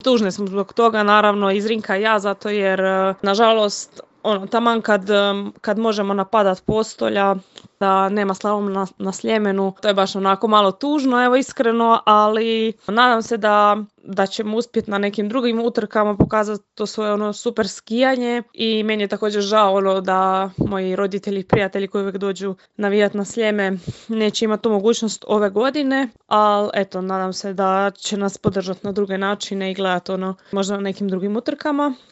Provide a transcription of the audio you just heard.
Tužne smo zbog toga, naravno, iz Rinka i ja, zato jer, nažalost, taman kad možemo napadat postolja, da nema Slalom na Sljemenu, to je baš onako malo tužno, evo iskreno, ali nadam se da ćemo uspjeti na nekim drugim utrkama pokazati to svoje super skijanje i meni je također žao da moji roditelji i prijatelji koji uvijek dođu navijati na Sljeme neće imati tu mogućnost ove godine, ali eto, nadam se da će nas podržati na druge načine i gledati možda na nekim drugim utrkama.